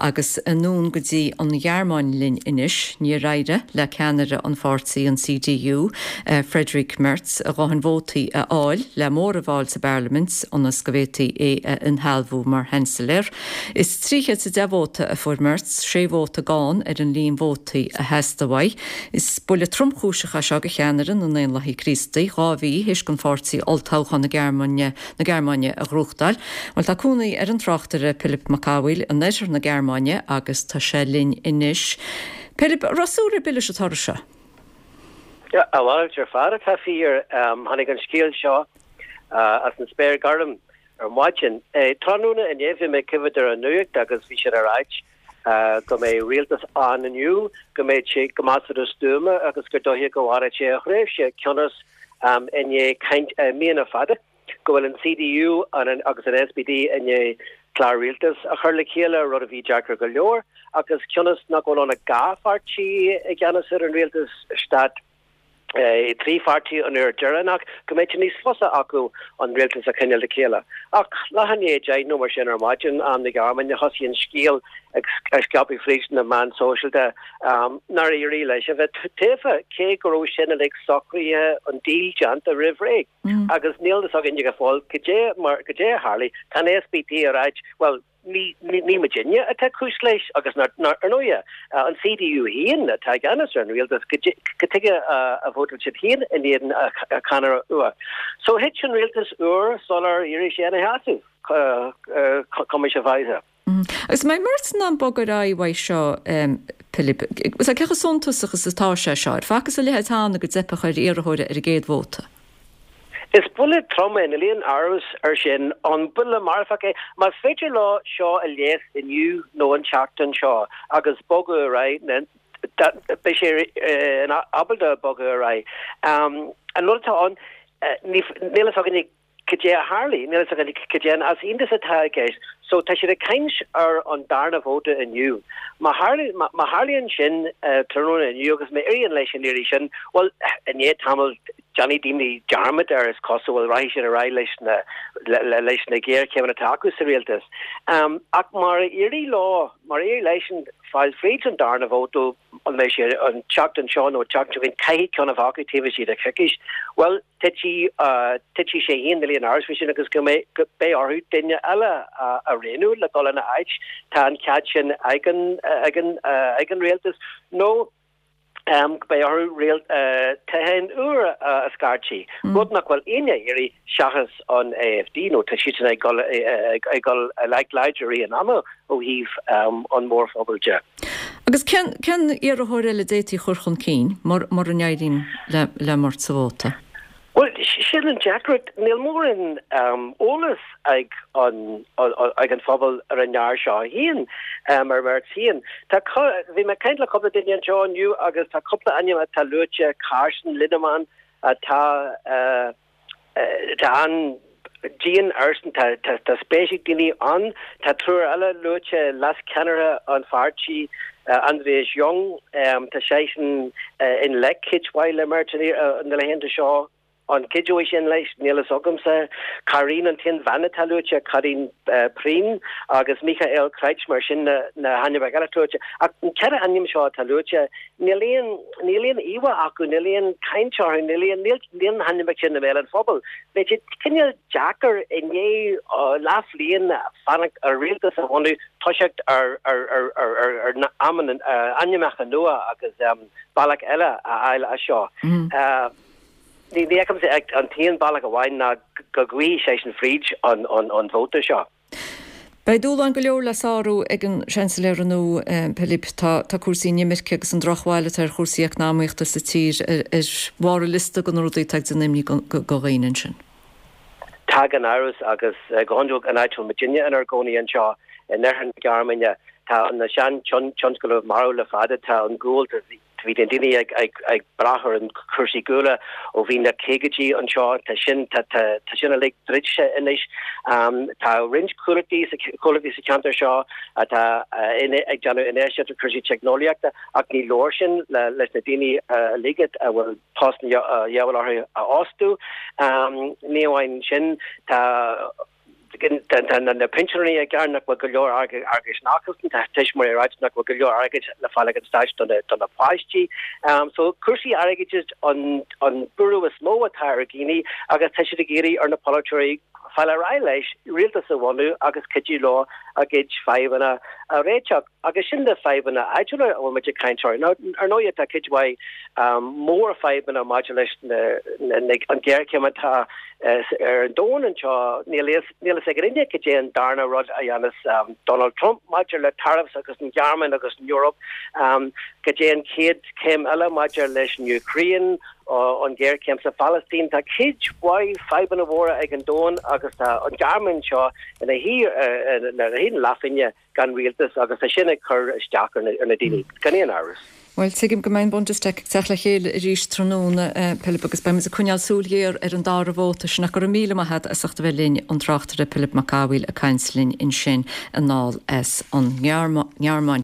agus anún go dtí an Ghearmáin linn inis ní raide le ceanara an fórsaí an CDU Frederick Merz a gáhan vótaí a áil le mór a bháil sa Parliaments an scovétaí in halbhú mar henselir. Is trícha sa devóta a fuair Merz, sé vóta gáin an líon vótaí a hestahhaid. Is buile tromchúisecha seo go cheanaran an éon lahí Christaí, gáhí his gon fórsaí oltáchan na Gearmáine a Grúchtáil. Well tá cúnaí an tráchtare Philip Macáil an néisir na Gearmáine agus tá sé linn inis. Philip, rasúra bille se tar se? Ja, bhil ar fada tá fír hanig an scíal seo as an spéir garm ar máin. Tránúna in éhí mé cividir an nuach agus bhí sé a ráid go mé rialtas an aniu, go méid sé go mátar a stúma agus gur dóhí go bhhara sé a chréibh sé ceannas in kaint míana fada. Go bhfuil an CDU agus an SPD in chlár rialtas a chuir le chéile rud a bhí Jackar go leor, agus ceannas na go an a gáfartí ag ceannas ar an rialtas stad trífartí an dearannach go méid níos fosa acu an rialtas a cenne le chéile. Ach lehannéid nó mar sin ar maidin an na Gearmáin na hosí an scíal ag scapi frísin na man social de nar i ri leis a bheith tefa cé goró sinna ag socríthe an díljant a rihréig agus níl a agin go fáil go dé Harley tan SPT a ráid well ní Virginia a te cúis leis agus nar nóia an CDU hían a te ganas an rial go tuige a votal chip hían in éan a canar ua. So hit an rialtas solar iri sé na hatú cum se bhaise. Is mé Merz an bogad áhha seo Philip, was a cecha sontasachas atá sé seo, fagus a lehetána go depa chuir iarthóide ar a géad vóta. Is bulle trauma in líon áras ar sin an bulle marfacha mar féidir lá seo a léas iniu nó an teachtain seo agus bogu a ra be sé an abalda bogu a ra. An lutá an nílas agin Kajé Harley, nílas agin Kajé as indas atá géis, so tá sé a kains ar an darna vóta iniu. Ma Harley an sin turúna iniu agus mé éon leis an léirí sin, well iné tamil Johnny Deany Jarmid is Kosovo right in a right leis na géir Kevin Ataku sa rialtas. Ach mar iri law, mar iri leis file freed an darna voto on leis an chucked and Sean or chucked in kai kind of activity the kickish. Well, Tichi sé hín million hours vision agus go be orhu dinne alla a renu la golana aich tan catchin eigen rialtas no bei real tehen a scarchi but na kwal inya iri shachas on AFD no tashita gal like ligery and amma o heave on more fobulja agus ken ir a horrele déti churchon keen mar an jaidin le mort savota. Well, Shilin Jackert, Neil Morin, Olas, ag an fobble ar an jaar shaw hien, Mertz hien. Ta vi me kind la couple din John you agus ta couple anya ta Lucha, Carson, Lindemann, ta an Jean Ersten ta spesic dini on ta trur alla Lucha Las Canara on Farchi. Andreas Young, ta Shaisen in Lek Kitchwile Mertz in the Lehente Shaw. On Kijoishin leis Niels Ogumsa, Karin and Tin Vanatalucha, Karin Preen, August Michael Kreichmer, na Hannibal Galatucha, Kera Anim Shaw Talucha, Nilian Iwa Aku, Nilian Kainchar, Nilian Hannibal in the Melon Fobble, which it can you jacker in ye laugh lean, Fanak, a real this I want to Toshak or Aman Anyamachanoa, Agus Balak Ella, Isla Shaw. The comes an tían bailach a bhain na gogui séisian fríd an vóta seo. Bei dúil an go leor le sáú ag an chanceléir anú Philip tá cuasaí nimimice agus an drochhhaile tar chósaí eacnáíochta sa tír is mhar lista go rudaí teag an nimní go réanaan sin. Tag an áras agus gáinúg an áitiúil Virginia an argóí an seo nehan Gearmáine tá an na sean tionscoil marú le fada tá an gúil vi den dini ag brachar an cursi gula o vi na kegaji an shaw ta sin a leg dridge inis ta range quality sa chanter shaw ta in ag janu in asia to cursi technoliakta ak ni lorshin les na dini liget will post yawal ostu neoin shin ta na pensioní a garnach go leor agus nachas teis mar ráitnach go leor aige le fall sta na páistí so cuasí aige just an buru smó atá gini agus te géri ar na polytry fall ra leis realta sa wanu agus kedí law a gauge 5 a réach agus sin de 5 a me kaint ar no a kidwai mór 5 a modulation an geirkematá an don an níle se India ke an darna rod a Janis Donald Trump major le tariffs agus in German agus in Europe ke an kid came ela major leis in Ukraine on geir kem sa Palestine ta kid why 5 a war ag an don agus an German in a hi hin lafinja gan realtas agus a sinna chur staach in a dini gan an áras. Well sigim gemein bondesteach le chéile a rís tróna Philip agus beim a cuneal súlgéir ar an dar bhóta sinna go míle had a sagta bheith lín an trachtar a Philip Macáil a Cainslín in sin an nál as an Ngearmáin.